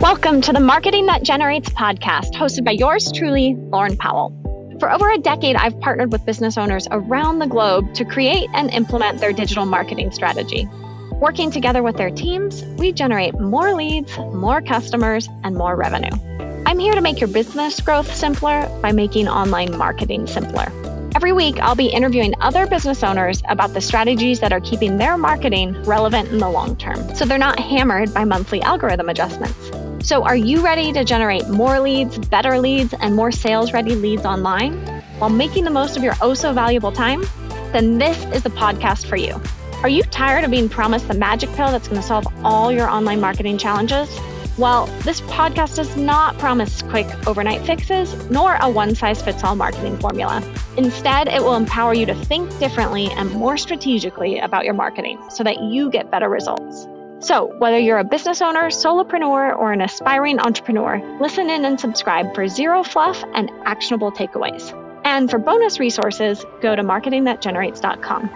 Welcome to the Marketing That Generates podcast, hosted by yours truly, Lauren Powell. For over a decade, I've partnered with business owners around the globe to create and implement their digital marketing strategy. Working together with their teams, we generate more leads, more customers, and more revenue. I'm here to make your business growth simpler by making online marketing simpler. Every week, I'll be interviewing other business owners about the strategies that are keeping their marketing relevant in the long term, so they're not hammered by monthly algorithm adjustments. So are you ready to generate more leads, better leads, and more sales-ready leads online while making the most of your oh-so-valuable time? Then this is the podcast for you. Are you tired of being promised the magic pill that's going to solve all your online marketing challenges? Well, this podcast does not promise quick overnight fixes, nor a one-size-fits-all marketing formula. Instead, it will empower you to think differently and more strategically about your marketing so that you get better results. So whether you're a business owner, solopreneur, or an aspiring entrepreneur, listen in and subscribe for zero fluff and actionable takeaways. And for bonus resources, go to marketingthatgenerates.com.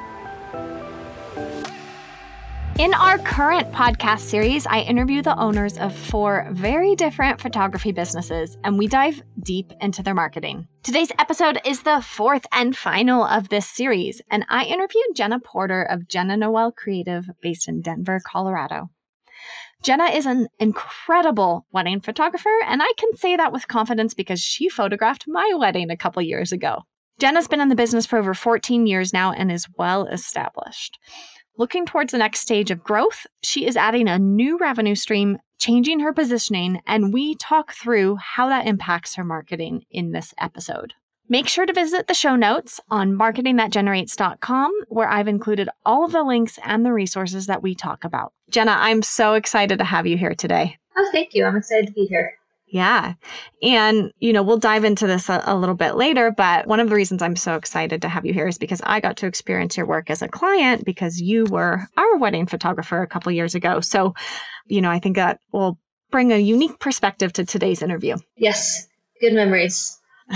In our current podcast series, I interview the owners of 4 very different photography businesses, and we dive deep into their marketing. Today's episode is the 4th and final of this series, and I interviewed Jenna Porter of Jenna Noel Creative based in Denver, Colorado. Jenna is an incredible wedding photographer, and I can say that with confidence because she photographed my wedding a couple years ago. Jenna's been in the business for over 14 years now and is well established. Looking towards the next stage of growth, she is adding a new revenue stream, changing her positioning, and we talk through how that impacts her marketing in this episode. Make sure to visit the show notes on marketingthatgenerates.com, where I've included all of the links and the resources that we talk about. Jenna, I'm so excited to have you here today. Oh, thank you. I'm excited to be here. Yeah. And, we'll dive into this a little bit later, but one of the reasons I'm so excited to have you here is because I got to experience your work as a client because you were our wedding photographer a couple years ago. So, I think that will bring a unique perspective to today's interview. Yes. Good memories.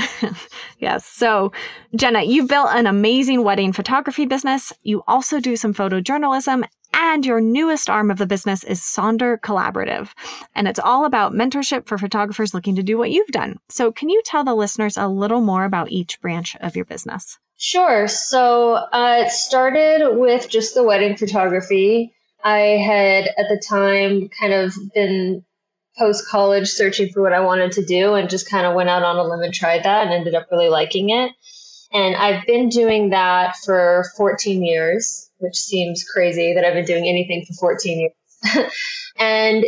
Yes. So, Jenna, you've built an amazing wedding photography business. You also do some photojournalism, and your newest arm of the business is Sonder Collaborative. And it's all about mentorship for photographers looking to do what you've done. So can you tell the listeners a little more about each branch of your business? Sure. So it started with just the wedding photography. I had at the time kind of been post-college searching for what I wanted to do and just kind of went out on a limb and tried that and ended up really liking it. And I've been doing that for 14 years, which seems crazy that I've been doing anything for 14 years. And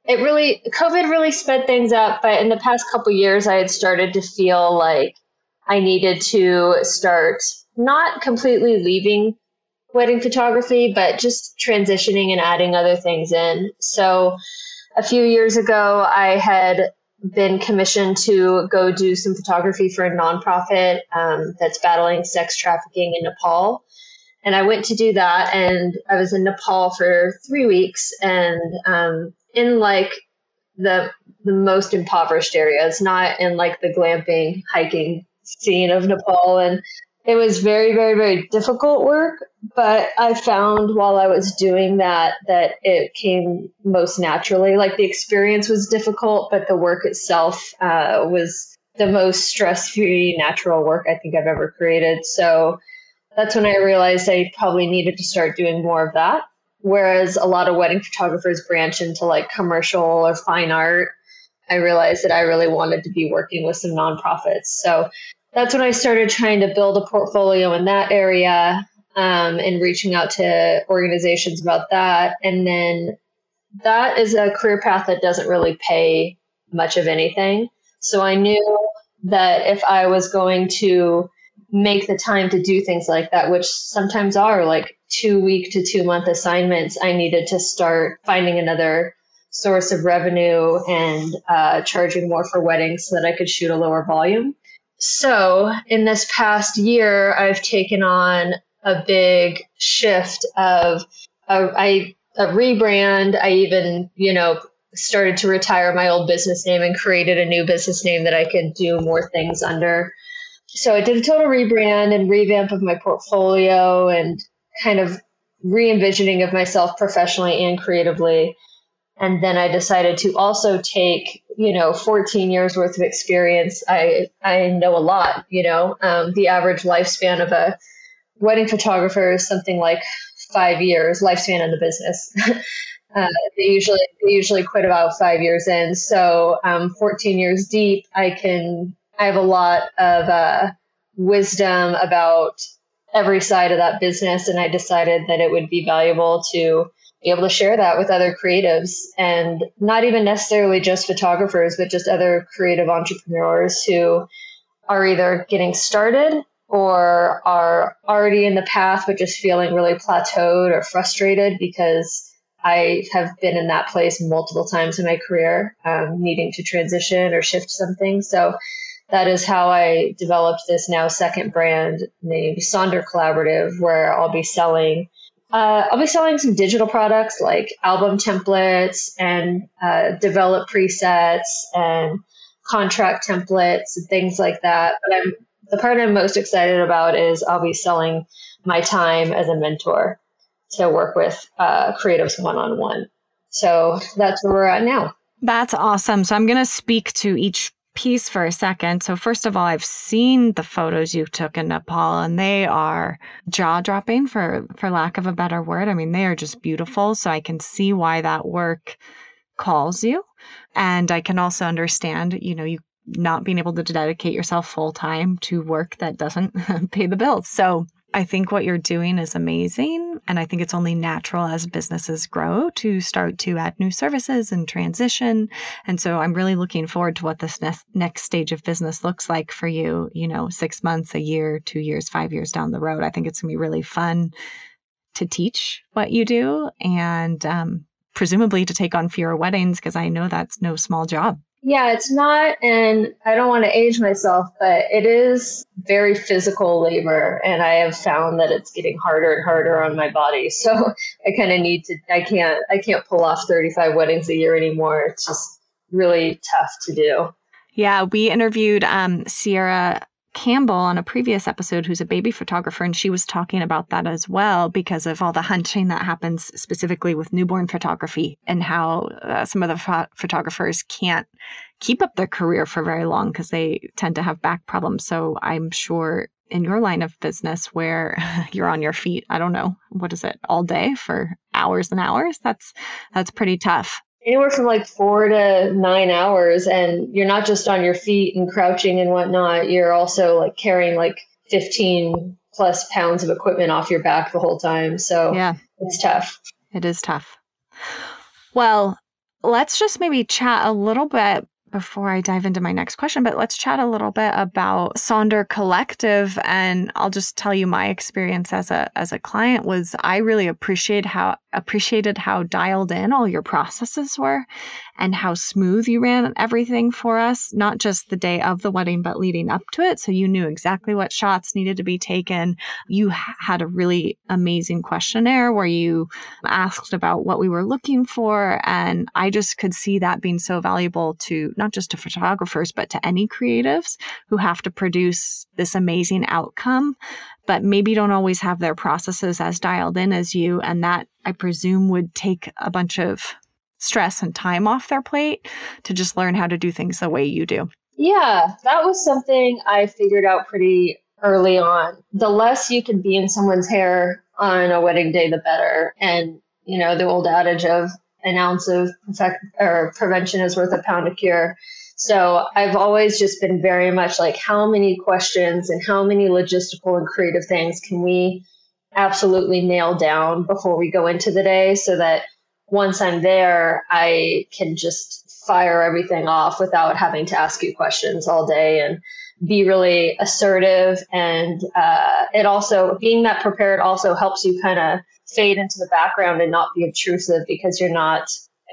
COVID really sped things up. But in the past couple years, I had started to feel like I needed to start not completely leaving wedding photography, but just transitioning and adding other things in. So a few years ago, I had been commissioned to go do some photography for a nonprofit that's battling sex trafficking in Nepal. And I went to do that, and I was in Nepal for 3 weeks, and in like the most impoverished areas, not in like the glamping hiking scene of Nepal. And it was very, very, very difficult work. But I found while I was doing that it came most naturally. Like the experience was difficult, but the work itself was the most stress-free, natural work I think I've ever created. So that's when I realized I probably needed to start doing more of that. Whereas a lot of wedding photographers branch into like commercial or fine art, I realized that I really wanted to be working with some nonprofits. So that's when I started trying to build a portfolio in that area and reaching out to organizations about that. And then that is a career path that doesn't really pay much of anything. So I knew that if I was going to make the time to do things like that, which sometimes are like 2-week to 2-month assignments, I needed to start finding another source of revenue and charging more for weddings so that I could shoot a lower volume. So in this past year, I've taken on a big shift of a rebrand. I even, started to retire my old business name and created a new business name that I could do more things under. So I did a total rebrand and revamp of my portfolio and kind of re-envisioning of myself professionally and creatively. And then I decided to also take, 14 years worth of experience. I know a lot, the average lifespan of a wedding photographer is something like 5 years lifespan in the business. They usually quit about 5 years in. So 14 years deep, I have a lot of wisdom about every side of that business. And I decided that it would be valuable to be able to share that with other creatives, and not even necessarily just photographers, but just other creative entrepreneurs who are either getting started or are already in the path, but just feeling really plateaued or frustrated, because I have been in that place multiple times in my career, needing to transition or shift something. So that is how I developed this now second brand named Sonder Collaborative, where I'll be selling some digital products like album templates and develop presets and contract templates and things like that. But the part I'm most excited about is I'll be selling my time as a mentor to work with creatives one-on-one. So that's where we're at now. That's awesome. So I'm going to speak to each piece for a second. So first of all, I've seen the photos you took in Nepal, and they are jaw-dropping, for lack of a better word. I mean, they are just beautiful. So I can see why that work calls you. And I can also understand, you not being able to dedicate yourself full time to work that doesn't pay the bills. So I think what you're doing is amazing. And I think it's only natural as businesses grow to start to add new services and transition. And so I'm really looking forward to what this next stage of business looks like for you, 6 months, a year, 2 years, 5 years down the road. I think it's going to be really fun to teach what you do, and presumably to take on fewer weddings, because I know that's no small job. Yeah, it's not, and I don't want to age myself, but it is very physical labor, and I have found that it's getting harder and harder on my body. So I kind of I can't pull off 35 weddings a year anymore. It's just really tough to do. Yeah, we interviewed Sierra Campbell on a previous episode, who's a baby photographer, and she was talking about that as well, because of all the hunting that happens specifically with newborn photography, and how some of the photographers can't keep up their career for very long because they tend to have back problems. So I'm sure in your line of business where you're on your feet, I don't know, what is it, all day for hours and hours? That's pretty tough. Anywhere from like 4 to 9 hours, and you're not just on your feet and crouching and whatnot. You're also like carrying like 15 plus pounds of equipment off your back the whole time. So yeah, it's tough. It is tough. Well, let's just maybe chat a little bit before I dive into my next question, but let's chat a little bit about Sonder Collective. And I'll just tell you my experience as a client was I really appreciated how dialed in all your processes were, and how smooth you ran everything for us, not just the day of the wedding, but leading up to it. So you knew exactly what shots needed to be taken. You had a really amazing questionnaire where you asked about what we were looking for. And I just could see that being so valuable to not just to photographers, but to any creatives who have to produce this amazing outcome, but maybe don't always have their processes as dialed in as you. And that, I presume, would take a bunch of stress and time off their plate to just learn how to do things the way you do. Yeah, that was something I figured out pretty early on. The less you can be in someone's hair on a wedding day, the better. And, the old adage of an ounce of prevention is worth a pound of cure. So I've always just been very much like, how many questions and how many logistical and creative things can we absolutely nail down before we go into the day, so that once I'm there, I can just fire everything off without having to ask you questions all day and be really assertive. And it also, being that prepared also helps you kind of fade into the background and not be obtrusive, because you're not,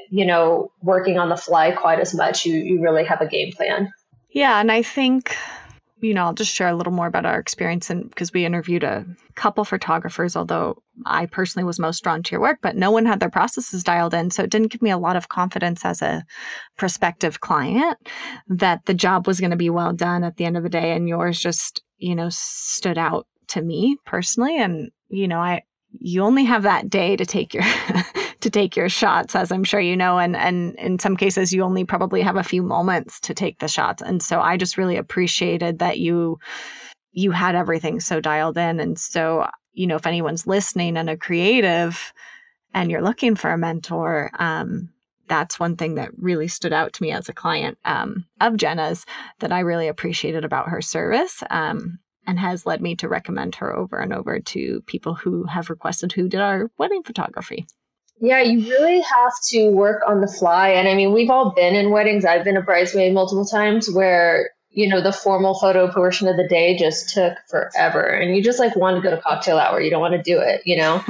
working on the fly quite as much. You really have a game plan. Yeah. And I think, I'll just share a little more about our experience, and because we interviewed a couple photographers, although I personally was most drawn to your work, but no one had their processes dialed in. So it didn't give me a lot of confidence as a prospective client that the job was going to be well done at the end of the day. And yours just, stood out to me personally. And, you only have that day to take to take your shots, as I'm sure you know, and in some cases you only probably have a few moments to take the shots. And so I just really appreciated that you had everything so dialed in. And so, if anyone's listening and a creative and you're looking for a mentor, that's one thing that really stood out to me as a client of Jenna's that I really appreciated about her service. And has led me to recommend her over and over to people who have requested who did our wedding photography. Yeah, you really have to work on the fly. And I mean, we've all been in weddings. I've been a bridesmaid multiple times where, the formal photo portion of the day just took forever. And you just want to go to cocktail hour. You don't want to do it,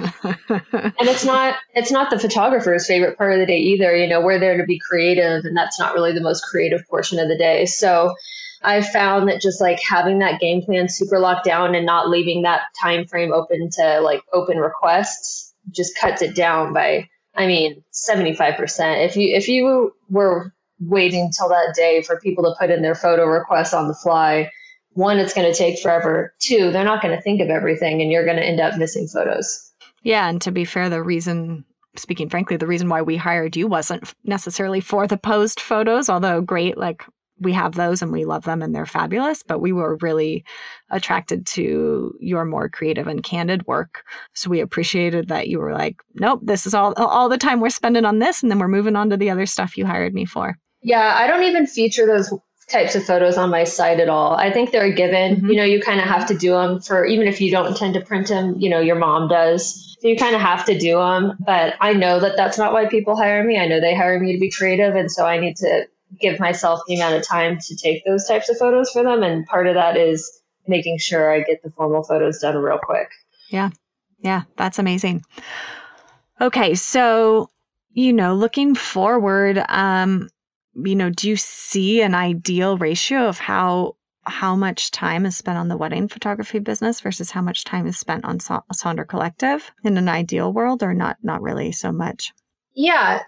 And it's not the photographer's favorite part of the day either. We're there to be creative, and that's not really the most creative portion of the day. So I found that just having that game plan super locked down and not leaving that time frame open to open requests just cuts it down by, 75%. If you were waiting till that day for people to put in their photo requests on the fly, one, it's going to take forever. Two, they're not going to think of everything and you're going to end up missing photos. Yeah. And to be fair, speaking frankly, the reason why we hired you wasn't necessarily for the posed photos, although great, we have those and we love them and they're fabulous, but we were really attracted to your more creative and candid work. So we appreciated that you were like, nope, this is all the time we're spending on this. And then we're moving on to the other stuff you hired me for. Yeah, I don't even feature those types of photos on my site at all. I think they're a given. Mm-hmm. You kind of have to do them for, even if you don't intend to print them, your mom does. So you kind of have to do them. But I know that that's not why people hire me. I know they hire me to be creative. And so I need to give myself the amount of time to take those types of photos for them. And part of that is making sure I get the formal photos done real quick. Yeah. Yeah. That's amazing. Okay. So, looking forward, do you see an ideal ratio of how much time is spent on the wedding photography business versus how much time is spent on Sonder Collective in an ideal world, or not really so much? Yeah.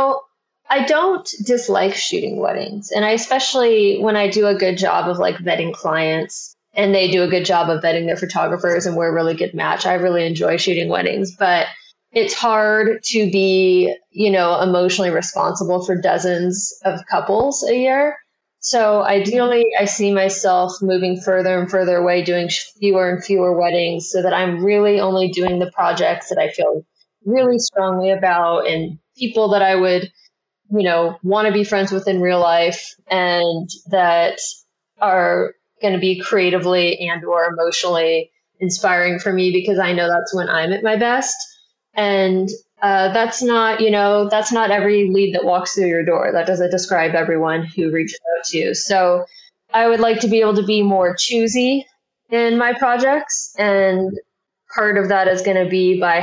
I don't dislike shooting weddings. And especially when I do a good job of vetting clients and they do a good job of vetting their photographers and we're a really good match, I really enjoy shooting weddings. But it's hard to be, emotionally responsible for dozens of couples a year. So ideally, I see myself moving further and further away, doing fewer and fewer weddings so that I'm really only doing the projects that I feel really strongly about and people that I would want to be friends with in real life and that are going to be creatively and or emotionally inspiring for me, because I know that's when I'm at my best. And that's not every lead that walks through your door. That doesn't describe everyone who reaches out to you. So I would like to be able to be more choosy in my projects. And part of that is going to be by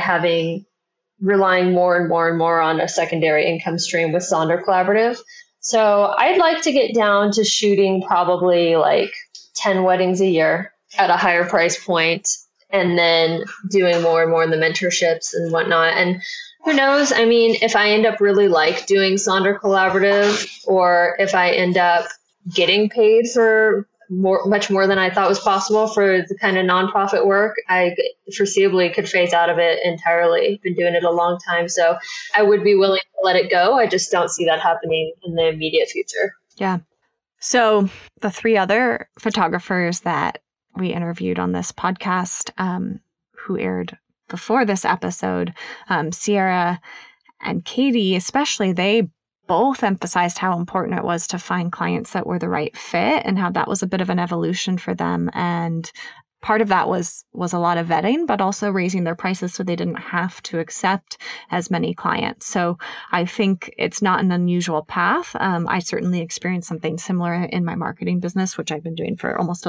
relying more and more and more on a secondary income stream with Sonder Collaborative. So I'd like to get down to shooting probably 10 weddings a year at a higher price point, and then doing more and more in the mentorships and whatnot. And who knows? If I end up really doing Sonder Collaborative, or if I end up getting paid for much more than I thought was possible for the kind of nonprofit work, I foreseeably could phase out of it entirely. Been doing it a long time, so I would be willing to let it go. I just don't see that happening in the immediate future. Yeah. So the three other photographers that we interviewed on this podcast, who aired before this episode, Sierra and Katie especially, they both emphasized how important it was to find clients that were the right fit and how that was a bit of an evolution for them. And part of that was a lot of vetting, but also raising their prices so they didn't have to accept as many clients. So I think it's not an unusual path. I certainly experienced something similar in my marketing business, which I've been doing for almost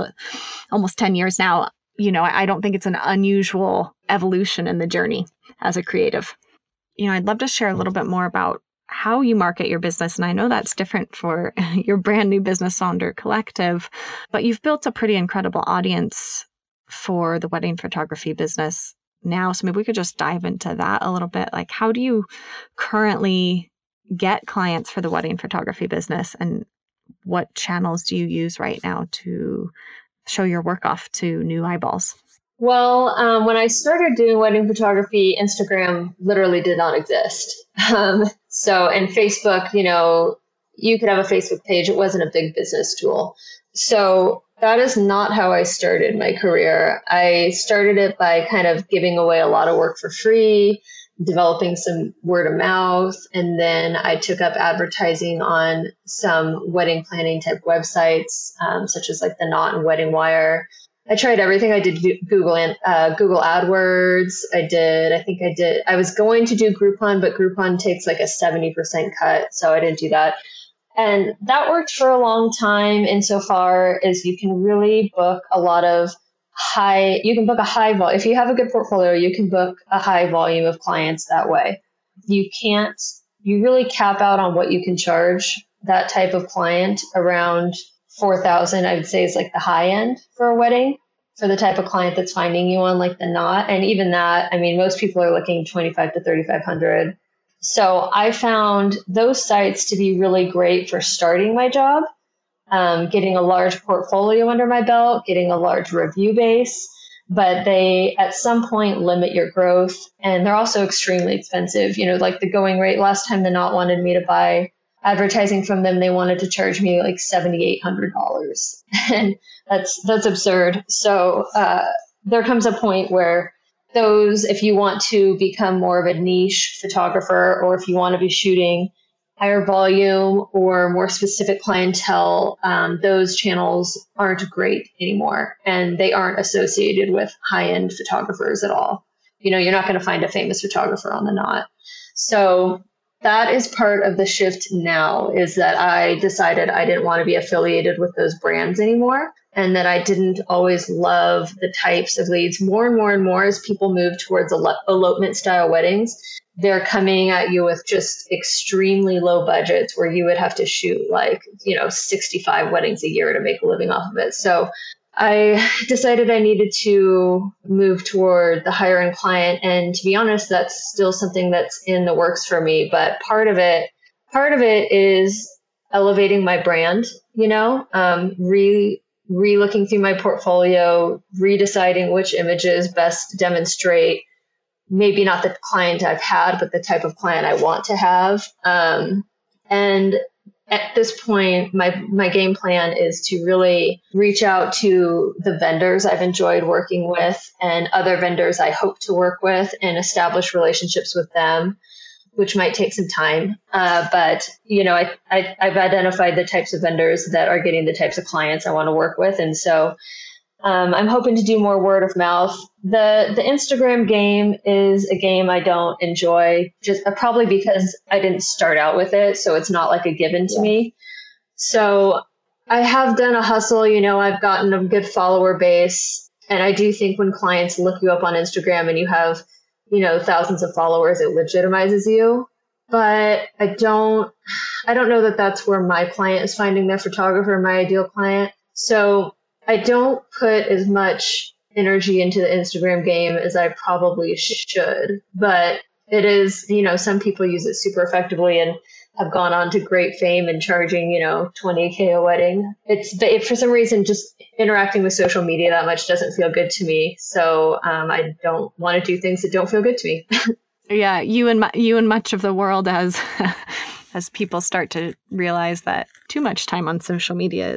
10 years now. I don't think it's an unusual evolution in the journey as a creative. I'd love to share a little bit more about how you market your business. And I know that's different for your brand new business, Sonder Collective, but you've built a pretty incredible audience for the wedding photography business now. So maybe we could just dive into that a little bit. How do you currently get clients for the wedding photography business, and what channels do you use right now to show your work off to new eyeballs? When I started doing wedding photography, Instagram literally did not exist. And Facebook, you could have a Facebook page. It wasn't a big business tool. So that is not how I started my career. I started it by kind of giving away a lot of work for free, developing some word of mouth, and then I took up advertising on some wedding planning type websites, such as like The Knot and Wedding Wire. I tried everything. I did Google AdWords. I was going to do Groupon, but Groupon takes like a 70% cut, so I didn't do that. And that worked for a long time insofar as you can really book a high volume. If you have a good portfolio, you can book a high volume of clients that way. You really cap out on what you can charge that type of client around $4,000, I would say, is like the high end for a wedding for the type of client that's finding you on like The Knot. And even that, I mean, most people are looking $2,500 to $3,500. So I found those sites to be really great for starting my job, getting a large portfolio under my belt, getting a large review base, but they at some point limit your growth, and they're also extremely expensive. Like the going rate, last time The Knot wanted me to buy advertising from them, they wanted to charge me like $7,800, and that's absurd. So there comes a point where if you want to become more of a niche photographer, or if you want to be shooting higher volume or more specific clientele, those channels aren't great anymore, and they aren't associated with high-end photographers at all. You're not going to find a famous photographer on The Knot. So that is part of the shift now, is that I decided I didn't want to be affiliated with those brands anymore, and that I didn't always love the types of leads. More and more and more, as people move towards elopement style weddings, they're coming at you with just extremely low budgets where you would have to shoot 65 weddings a year to make a living off of it. So I decided I needed to move toward the higher end client. And to be honest, that's still something that's in the works for me. But part of it is elevating my brand, re-looking through my portfolio, redeciding which images best demonstrate maybe not the client I've had, but the type of client I want to have. And at this point, my game plan is to really reach out to the vendors I've enjoyed working with and other vendors I hope to work with and establish relationships with them, which might take some time. But I've identified the types of vendors that are getting the types of clients I want to work with. And so I'm hoping to do more word of mouth. The Instagram game is a game I don't enjoy, just probably because I didn't start out with it, so it's not like a given to me. So I have done a hustle, I've gotten a good follower base, and I do think when clients look you up on Instagram and you have, thousands of followers, it legitimizes you. But I don't know that that's where my client is finding their photographer, my ideal client. So I don't put as much energy into the Instagram game as I probably should, but it is, some people use it super effectively and have gone on to great fame and charging, $20,000 a wedding. If for some reason, just interacting with social media that much doesn't feel good to me. So I don't want to do things that don't feel good to me. Yeah. You and much of the world as people start to realize that too much time on social media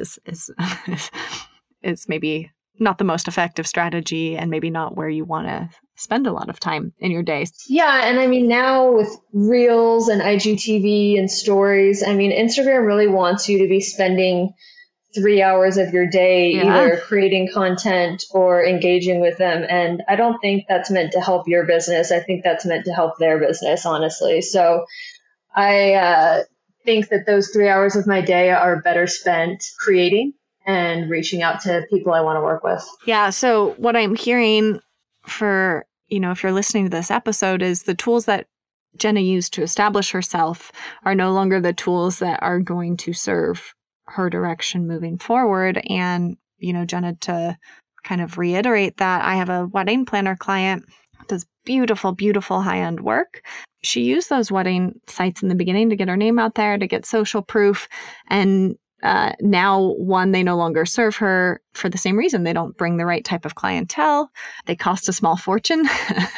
is maybe not the most effective strategy, and maybe not where you want to spend a lot of time in your day. Yeah. And I mean, now with Reels and IGTV and stories, I mean, Instagram really wants you to be spending 3 hours of your day either creating content or engaging with them. And I don't think that's meant to help your business. I think that's meant to help their business, honestly. So I think that those 3 hours of my day are better spent creating and reaching out to people I want to work with. Yeah. So what I'm hearing for, if you're listening to this episode, is the tools that Jenna used to establish herself are no longer the tools that are going to serve her direction moving forward. And, Jenna, to kind of reiterate that, I have a wedding planner client that does beautiful, beautiful high-end work. She used those wedding sites in the beginning to get her name out there, to get social proof. And now, one, they no longer serve her for the same reason. They don't bring the right type of clientele. They cost a small fortune.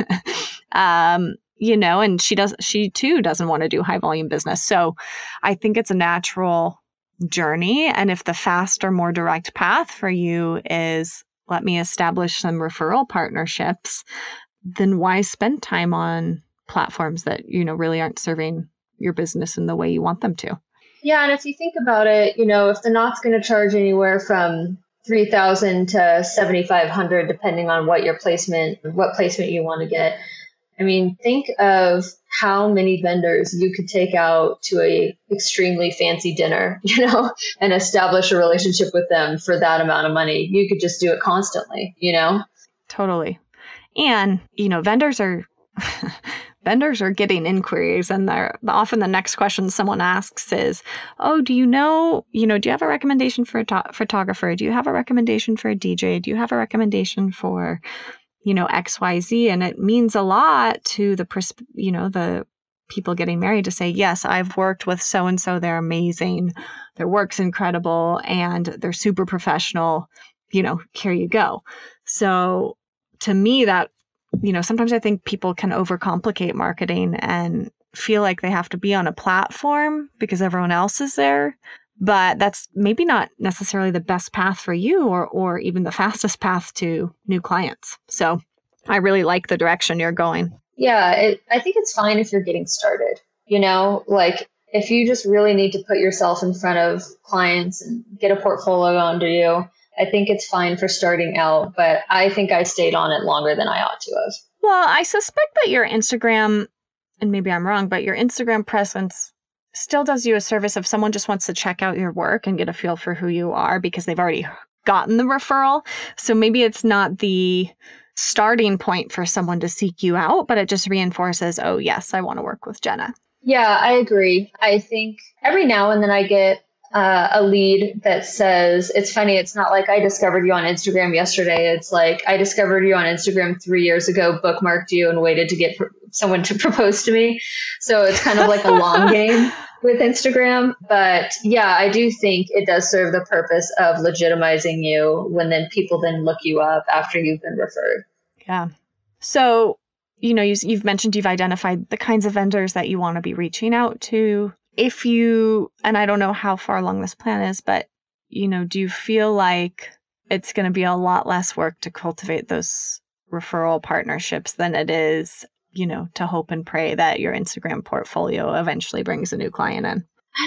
And she too doesn't want to do high volume business. So I think it's a natural journey. And if the faster, more direct path for you is let me establish some referral partnerships, then why spend time on platforms that, really aren't serving your business in the way you want them to? Yeah. And if you think about it, if the Knot's going to charge anywhere from $3,000 to $7,500, depending on what placement you want to get. I mean, think of how many vendors you could take out to a extremely fancy dinner, and establish a relationship with them for that amount of money. You could just do it constantly, Totally. And, vendors are getting inquiries, and often the next question someone asks is, oh, do you have a recommendation for a photographer? Do you have a recommendation for a DJ? Do you have a recommendation for XYZ? And it means a lot to the people getting married to say, yes, I've worked with so-and-so. They're amazing. Their work's incredible and they're super professional. Here you go. So to me, that, sometimes I think people can overcomplicate marketing and feel like they have to be on a platform because everyone else is there. But that's maybe not necessarily the best path for you or even the fastest path to new clients. So I really like the direction you're going. Yeah, I think it's fine if you're getting started, like if you just really need to put yourself in front of clients and get a portfolio under you, I think it's fine for starting out. But I think I stayed on it longer than I ought to have. Well, I suspect that your Instagram, and maybe I'm wrong, but your Instagram presence still does you a service if someone just wants to check out your work and get a feel for who you are because they've already gotten the referral. So maybe it's not the starting point for someone to seek you out, but it just reinforces, oh, yes, I want to work with Jenna. Yeah, I agree. I think every now and then I get a lead that says, it's funny, it's not like I discovered you on Instagram yesterday. It's like I discovered you on Instagram 3 years ago, bookmarked you, and waited to get someone to propose to me. So it's kind of like a long game with Instagram. But yeah, I do think it does serve the purpose of legitimizing you when then people then look you up after you've been referred. Yeah. So, you've mentioned you've identified the kinds of vendors that you want to be reaching out to. And I don't know how far along this plan is, but, do you feel like it's going to be a lot less work to cultivate those referral partnerships than it is, to hope and pray that your Instagram portfolio eventually brings a new client in?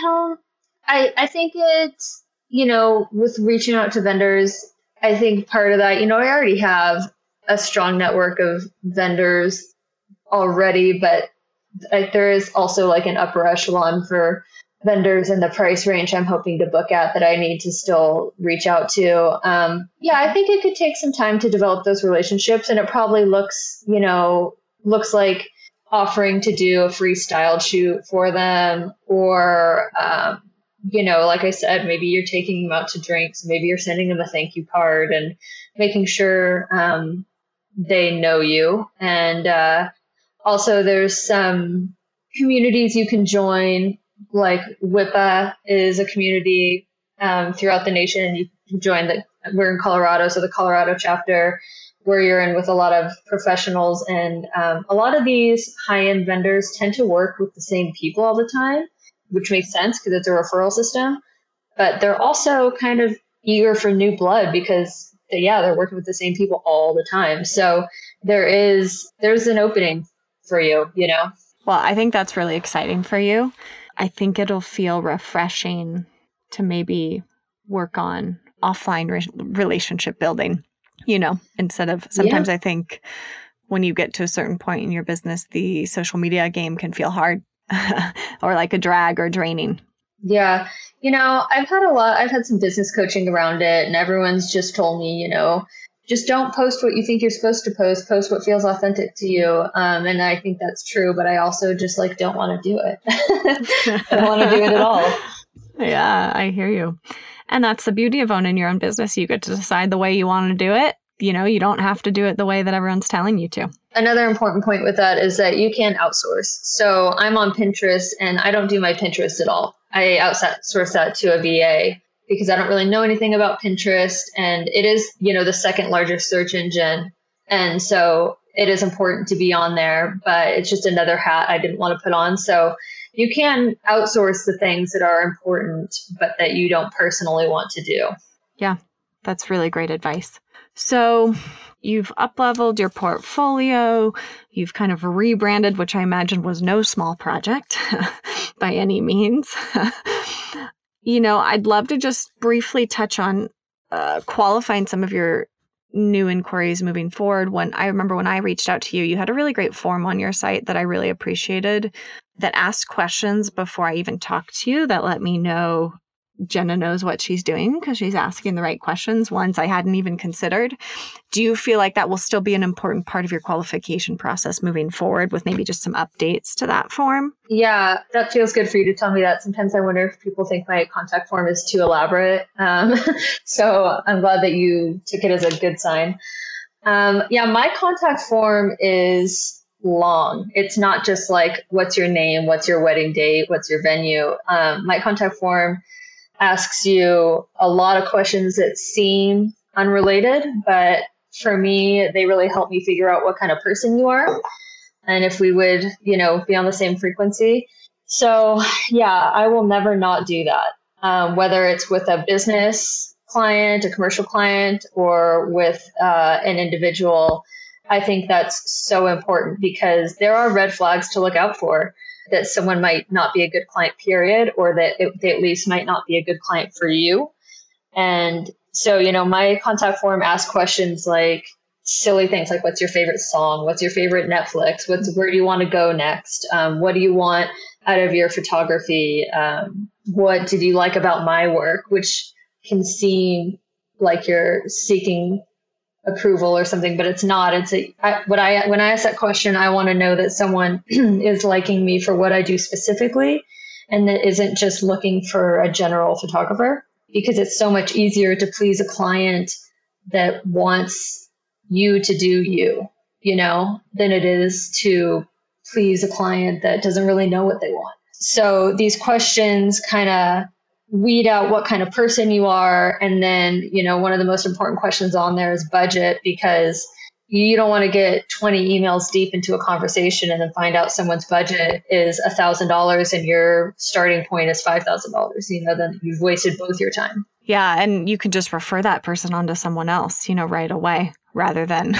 I think it's, with reaching out to vendors, I think part of that, I already have a strong network of vendors already, but there is also like an upper echelon for vendors in the price range I'm hoping to book at that I need to still reach out to. I think it could take some time to develop those relationships, and it probably looks like offering to do a free style shoot for them, or, like I said, maybe you're taking them out to drinks, maybe you're sending them a thank you card and making sure they know you. And also there's some communities you can join, like WIPA is a community throughout the nation, and you can join we're in Colorado, so the Colorado chapter, where you're in with a lot of professionals. And a lot of these high-end vendors tend to work with the same people all the time, which makes sense because it's a referral system. But they're also kind of eager for new blood because, they're working with the same people all the time. So there's an opening for you, Well, I think that's really exciting for you. I think it'll feel refreshing to maybe work on offline relationship building, instead of sometimes I think when you get to a certain point in your business, the social media game can feel hard or like a drag or draining. Yeah. I've had some business coaching around it, and everyone's just told me, just don't post what you think you're supposed to post what feels authentic to you. And I think that's true, but I also just don't want to do it. I don't want to do it at all. Yeah, I hear you. And that's the beauty of owning your own business. You get to decide the way you want to do it. You don't have to do it the way that everyone's telling you to. Another important point with that is that you can outsource. So I'm on Pinterest, and I don't do my Pinterest at all. I outsource that to a VA. because I don't really know anything about Pinterest, and it is, the second largest search engine. And so it is important to be on there, but it's just another hat I didn't want to put on. So you can outsource the things that are important, but that you don't personally want to do. Yeah, that's really great advice. So you've up-leveled your portfolio, you've kind of rebranded, which I imagine was no small project by any means. I'd love to just briefly touch on qualifying some of your new inquiries moving forward. When I reached out to you, you had a really great form on your site that I really appreciated that asked questions before I even talked to you that let me know Jenna knows what she's doing because she's asking the right questions, ones I hadn't even considered. Do you feel like that will still be an important part of your qualification process moving forward with maybe just some updates to that form? Yeah, that feels good for you to tell me that. Sometimes I wonder if people think my contact form is too elaborate. So I'm glad that you took it as a good sign. My contact form is long. It's not just like, what's your name, what's your wedding date, what's your venue. My contact form asks you a lot of questions that seem unrelated, but for me, they really help me figure out what kind of person you are and if we would, be on the same frequency. So I will never not do that. Whether it's with a business client, a commercial client, or with an individual, I think that's so important because there are red flags to look out for. That someone might not be a good client, period, or that they at least might not be a good client for you. And so, my contact form asks questions like silly things like, what's your favorite song? What's your favorite Netflix? Where do you want to go next? What do you want out of your photography? What did you like about my work? Which can seem like you're seeking approval or something, but it's not. When I ask that question, I want to know that someone is liking me for what I do specifically, and that isn't just looking for a general photographer, because it's so much easier to please a client that wants you to do you, than it is to please a client that doesn't really know what they want. So these questions kind of weed out what kind of person you are. And then, one of the most important questions on there is budget, because you don't want to get 20 emails deep into a conversation and then find out someone's budget is $1,000 and your starting point is $5,000. Then you've wasted both your time. Yeah. And you can just refer that person on to someone else, right away rather than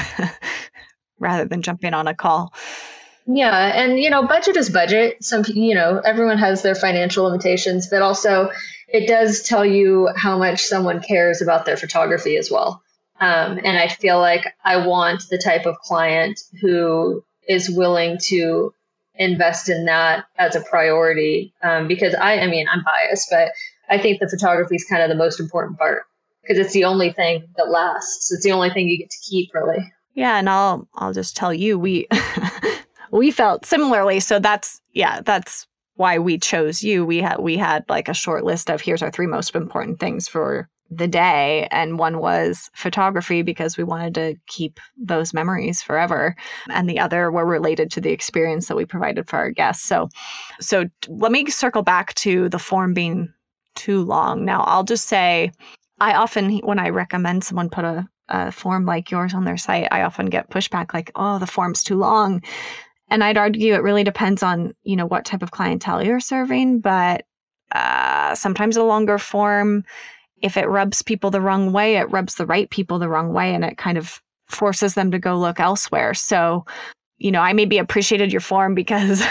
jumping on a call. Yeah. And, budget is budget. Everyone has their financial limitations, but also it does tell you how much someone cares about their photography as well. And I feel like I want the type of client who is willing to invest in that as a priority. Because I'm biased, but I think the photography is kind of the most important part because it's the only thing that lasts. It's the only thing you get to keep, really. Yeah. And I'll just tell you, we felt similarly. So that's why we chose you. We had like a short list of here's our 3 most important things for the day. And one was photography because we wanted to keep those memories forever. And the other were related to the experience that we provided for our guests. So let me circle back to the form being too long. Now, I'll just say, I often, when I recommend someone put a form like yours on their site, I often get pushback like, oh, the form's too long. And I'd argue it really depends on, what type of clientele you're serving. But sometimes a longer form, if it rubs people the wrong way, it rubs the right people the wrong way, and it kind of forces them to go look elsewhere. So, I maybe appreciated your form because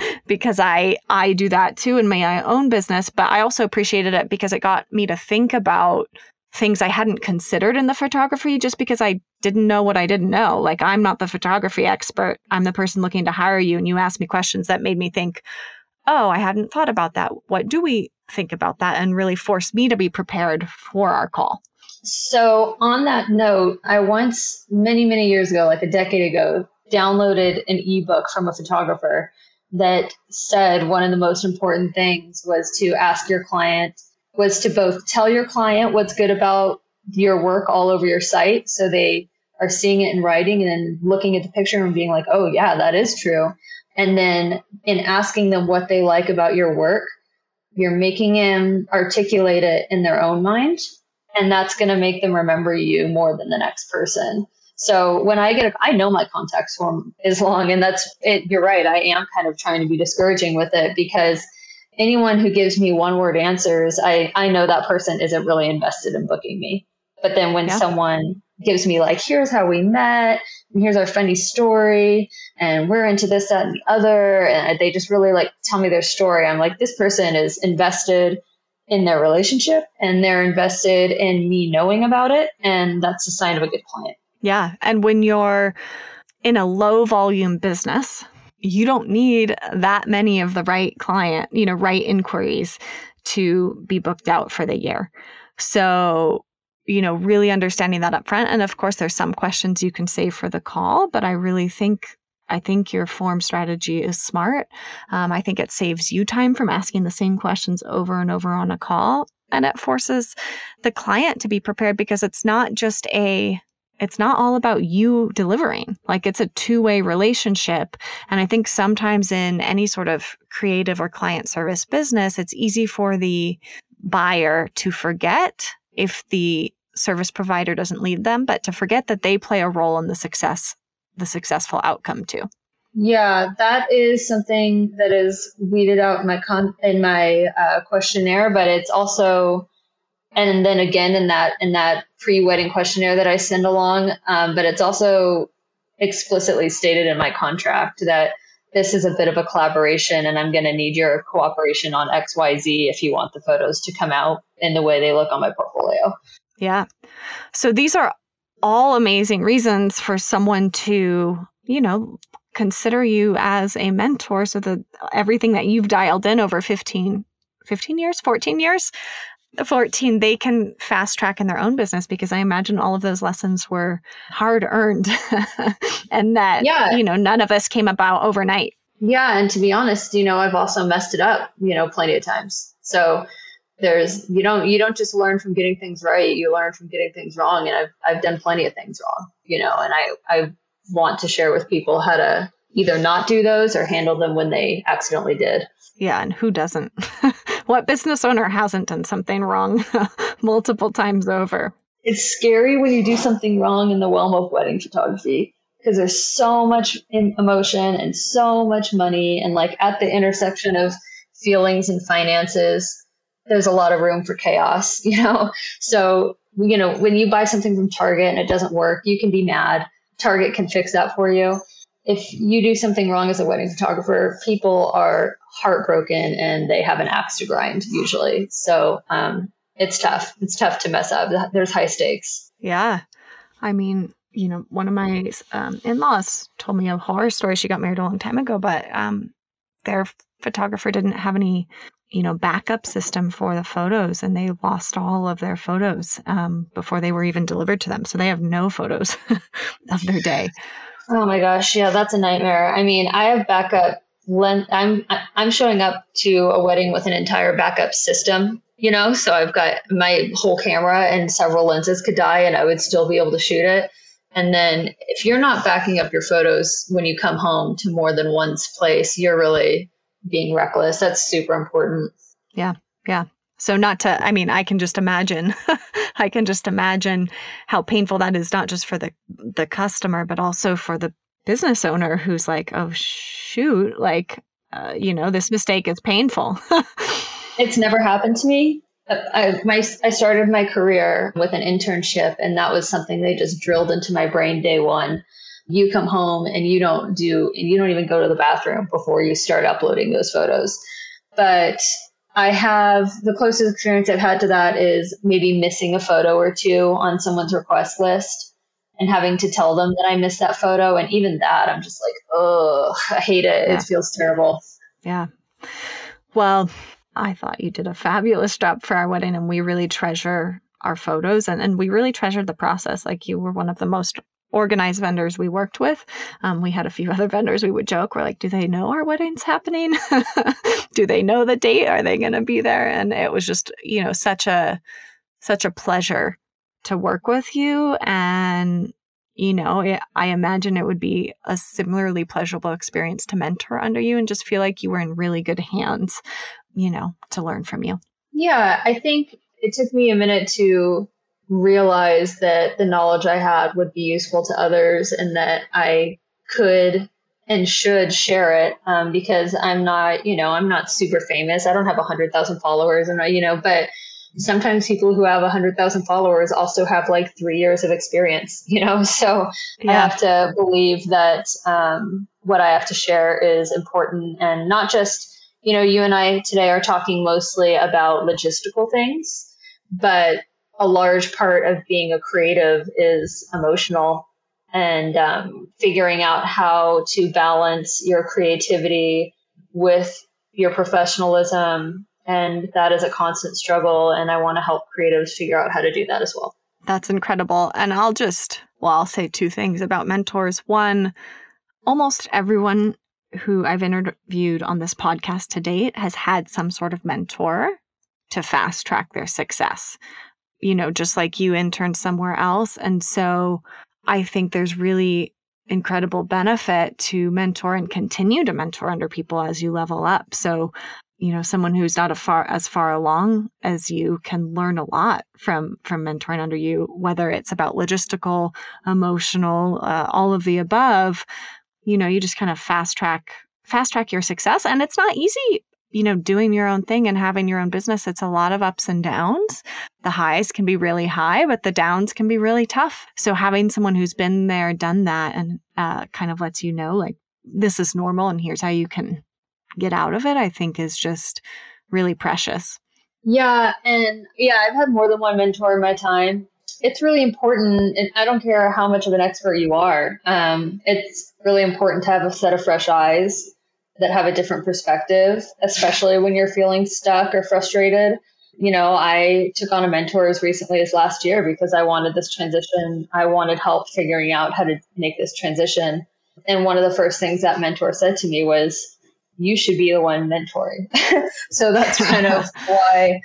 I do that too in my own business, but I also appreciated it because it got me to think about things I hadn't considered in the photography just because I didn't know what I didn't know. Like, I'm not the photography expert. I'm the person looking to hire you. And you asked me questions that made me think, oh, I hadn't thought about that. What do we think about that? And really forced me to be prepared for our call. So on that note, I once, many, many years ago, like a decade ago, downloaded an ebook from a photographer that said one of the most important things was to ask your client, was to both tell your client what's good about your work all over your site, so they are seeing it in writing and then looking at the picture and being like, oh yeah, that is true. And then in asking them what they like about your work, You're making them articulate it in their own mind, and that's going to make them remember you more than the next person. So when I know my contact form is long, and that's it. You're right. I am kind of trying to be discouraging with it, because anyone who gives me one word answers, I know that person isn't really invested in booking me. But then when someone gives me like, here's how we met, and here's our funny story, and we're into this, that, and the other, and they just really like tell me their story, I'm like, this person is invested in their relationship, and they're invested in me knowing about it. And that's a sign of a good client. Yeah. And when you're in a low volume business, you don't need that many of the right client, right inquiries to be booked out for the year. So, really understanding that up front. And of course, there's some questions you can save for the call, but I think your form strategy is smart. I think it saves you time from asking the same questions over and over on a call. And it forces the client to be prepared, because it's not all about you delivering. Like, it's a two-way relationship. And I think sometimes in any sort of creative or client service business, it's easy for the buyer to forget if the service provider doesn't lead them, but to forget that they play a role in the successful outcome too. Yeah, that is something that is weeded out in my questionnaire, but it's also, and then again in that pre-wedding questionnaire that I send along, but it's also explicitly stated in my contract that this is a bit of a collaboration, and I'm going to need your cooperation on XYZ if you want the photos to come out in the way they look on my portfolio. Yeah. So these are all amazing reasons for someone to, consider you as a mentor. So everything that you've dialed in over 14 years, they can fast track in their own business, because I imagine all of those lessons were hard earned and that, none of us came about overnight. Yeah. And to be honest, I've also messed it up, plenty of times. So you don't just learn from getting things right. You learn from getting things wrong. And I've done plenty of things wrong, and I want to share with people how to either not do those or handle them when they accidentally did. Yeah. And who doesn't? What business owner hasn't done something wrong multiple times over? It's scary when you do something wrong in the realm of wedding photography, because there's so much emotion and so much money. And like at the intersection of feelings and finances, there's a lot of room for chaos, So, when you buy something from Target and it doesn't work, you can be mad. Target can fix that for you. If you do something wrong as a wedding photographer, people are heartbroken and they have an axe to grind usually. So it's tough. It's tough to mess up. There's high stakes. Yeah. I mean, one of my in-laws told me a horror story. She got married a long time ago, but their photographer didn't have any, backup system for the photos, and they lost all of their photos before they were even delivered to them. So they have no photos of their day. Oh my gosh. Yeah, that's a nightmare. I mean, I have backup. I'm showing up to a wedding with an entire backup system, so I've got my whole camera and several lenses could die and I would still be able to shoot it. And then if you're not backing up your photos when you come home to more than one's place, you're really being reckless. That's super important. Yeah. Yeah. So I can just imagine, how painful that is, not just for the customer, but also for the business owner who's like, oh, shoot, this mistake is painful. It's never happened to me. I started my career with an internship, and that was something they just drilled into my brain day one. You come home and you don't even go to the bathroom before you start uploading those photos. But the closest experience I've had to that is maybe missing a photo or two on someone's request list and having to tell them that I missed that photo. And even that, I'm just like, oh, I hate it. Yeah. It feels terrible. Yeah. Well, I thought you did a fabulous job for our wedding, and we really treasure our photos and we really treasured the process. Like, you were one of the most organized vendors we worked with. We had a few other vendors we would joke. We're like, do they know our wedding's happening? Do they know the date? Are they going to be there? And it was just, such a pleasure to work with you. And, I imagine it would be a similarly pleasurable experience to mentor under you and just feel like you were in really good hands to learn from you? Yeah, I think it took me a minute to realize that the knowledge I had would be useful to others and that I could and should share it, because I'm not super famous. I don't have 100,000 followers, and but sometimes people who have 100,000 followers also have like 3 years of experience, so I have to believe that what I have to share is important, and not just, you and I today are talking mostly about logistical things, but a large part of being a creative is emotional, and figuring out how to balance your creativity with your professionalism. And that is a constant struggle. And I want to help creatives figure out how to do that as well. That's incredible. And I'll say two things about mentors. One, almost everyone who I've interviewed on this podcast to date has had some sort of mentor to fast track their success. Just like you interned somewhere else. And so I think there's really incredible benefit to mentor and continue to mentor under people as you level up. So, someone who's not as far along as you can learn a lot from mentoring under you, whether it's about logistical, emotional, all of the above. You just kind of fast track your success. And it's not easy, doing your own thing and having your own business. It's a lot of ups and downs. The highs can be really high, but the downs can be really tough. So having someone who's been there, done that, and kind of lets you know, like, this is normal and here's how you can get out of it, I think is just really precious. Yeah. And I've had more than one mentor in my time. It's really important. And I don't care how much of an expert you are. It's really important to have a set of fresh eyes that have a different perspective, especially when you're feeling stuck or frustrated. I took on a mentor as recently as last year because I wanted this transition. I wanted help figuring out how to make this transition. And one of the first things that mentor said to me was, you should be the one mentoring. So that's kind of why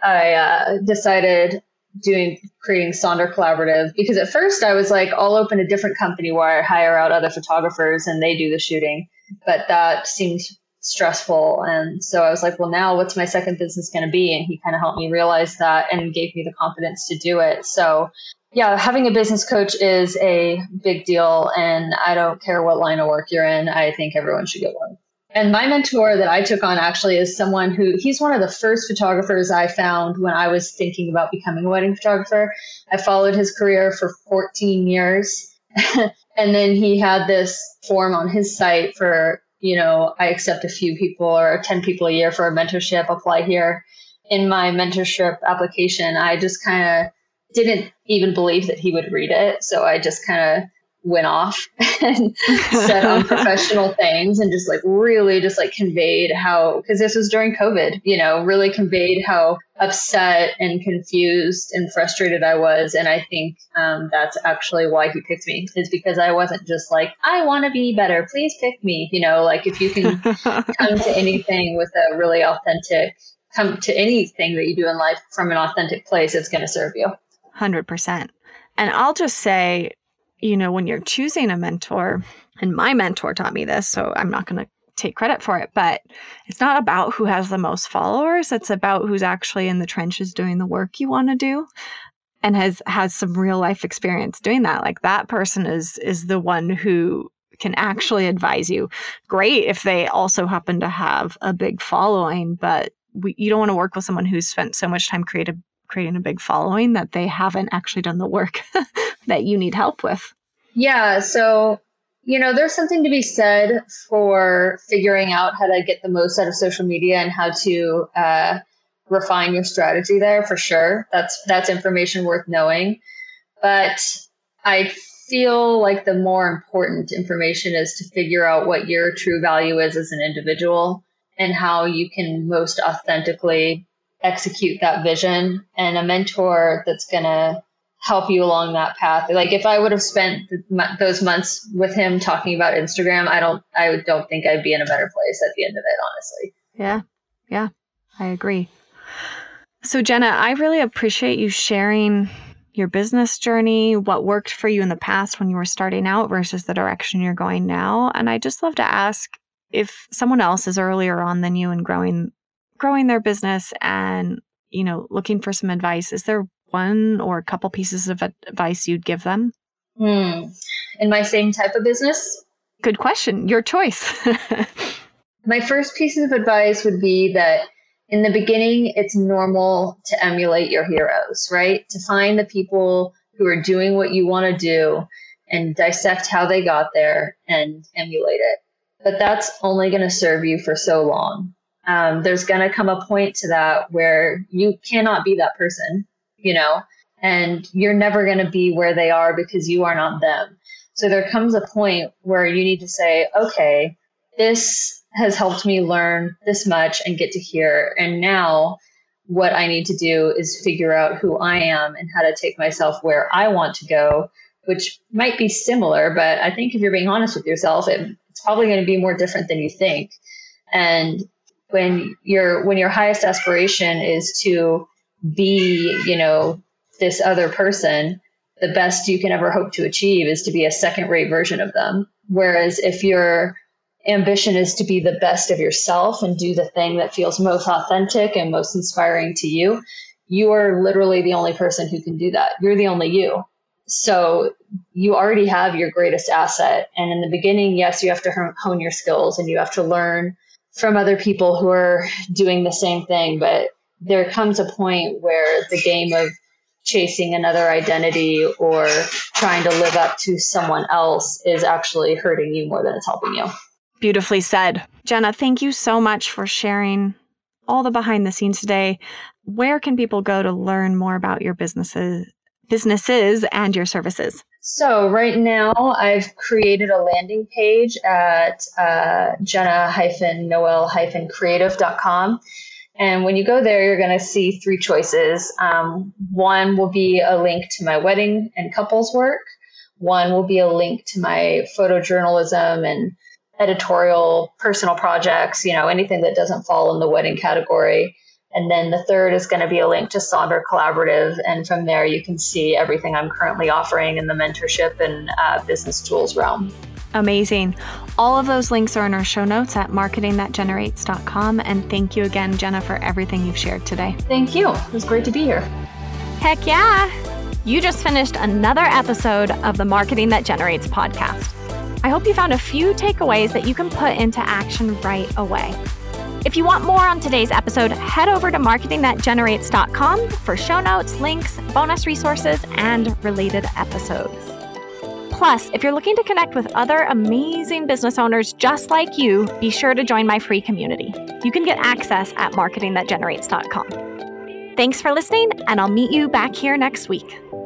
I decided creating Sonder Collaborative, because at first I was like, I'll open a different company where I hire out other photographers and they do the shooting. But that seemed stressful. And so I was like, well, now what's my second business going to be? And he kind of helped me realize that and gave me the confidence to do it. So yeah, having a business coach is a big deal. And I don't care what line of work you're in. I think everyone should get one. And my mentor that I took on actually is someone he's one of the first photographers I found when I was thinking about becoming a wedding photographer. I followed his career for 14 years. And then he had this form on his site for, I accept a few people or 10 people a year for a mentorship, apply here. In my mentorship application, I just kind of didn't even believe that he would read it. So I just kind of went off and said unprofessional things and just conveyed how, because this was during COVID, really conveyed how upset and confused and frustrated I was. And I think that's actually why he picked me, is because I wasn't just like, I want to be better, please pick me. If you can come to anything with a really come to anything that you do in life from an authentic place, it's going to serve you. 100%. And I'll just say, when you're choosing a mentor, and my mentor taught me this, so I'm not going to take credit for it, but it's not about who has the most followers. It's about who's actually in the trenches doing the work you want to do and has some real life experience doing that. Like, that person is the one who can actually advise you. Great if they also happen to have a big following, but you don't want to work with someone who's spent so much time creating a big following that they haven't actually done the work that you need help with. Yeah. So, there's something to be said for figuring out how to get the most out of social media and how to refine your strategy there, for sure. That's information worth knowing. But I feel like the more important information is to figure out what your true value is as an individual and how you can most authentically execute that vision, and a mentor that's going to help you along that path. Like, if I would have spent those months with him talking about Instagram, I don't think I'd be in a better place at the end of it, honestly. Yeah, I agree. So Jenna, I really appreciate you sharing your business journey, what worked for you in the past when you were starting out versus the direction you're going now. And I just love to ask, if someone else is earlier on than you and growing growing their business and, looking for some advice, is there one or a couple pieces of advice you'd give them? In my same type of business? Good question. Your choice. My first piece of advice would be that in the beginning, it's normal to emulate your heroes, right? To find the people who are doing what you want to do and dissect how they got there and emulate it. But that's only going to serve you for so long. There's going to come a point to that where you cannot be that person, and you're never going to be where they are because you are not them. So there comes a point where you need to say, okay, this has helped me learn this much and get to here. And now what I need to do is figure out who I am and how to take myself where I want to go, which might be similar, but I think if you're being honest with yourself, it's probably going to be more different than you think. And when your highest aspiration is to be, this other person, the best you can ever hope to achieve is to be a second-rate version of them. Whereas if your ambition is to be the best of yourself and do the thing that feels most authentic and most inspiring to you, you are literally the only person who can do that. You're the only you. So you already have your greatest asset. And in the beginning, yes, you have to hone your skills and you have to learn from other people who are doing the same thing. But there comes a point where the game of chasing another identity or trying to live up to someone else is actually hurting you more than it's helping you. Beautifully said. Jenna, thank you so much for sharing all the behind the scenes today. Where can people go to learn more about your businesses and your services? So right now I've created a landing page at jenna-noel-creative.com. And when you go there, you're going to see three choices. One will be a link to my wedding and couples work. One will be a link to my photojournalism and editorial personal projects, anything that doesn't fall in the wedding category. And then the third is going to be a link to Sonder Collaborative. And from there, you can see everything I'm currently offering in the mentorship and business tools realm. Amazing. All of those links are in our show notes at marketingthatgenerates.com. And thank you again, Jenna, for everything you've shared today. Thank you. It was great to be here. Heck yeah. You just finished another episode of the Marketing That Generates podcast. I hope you found a few takeaways that you can put into action right away. If you want more on today's episode, head over to marketingthatgenerates.com for show notes, links, bonus resources, and related episodes. Plus, if you're looking to connect with other amazing business owners just like you, be sure to join my free community. You can get access at marketingthatgenerates.com. Thanks for listening, and I'll meet you back here next week.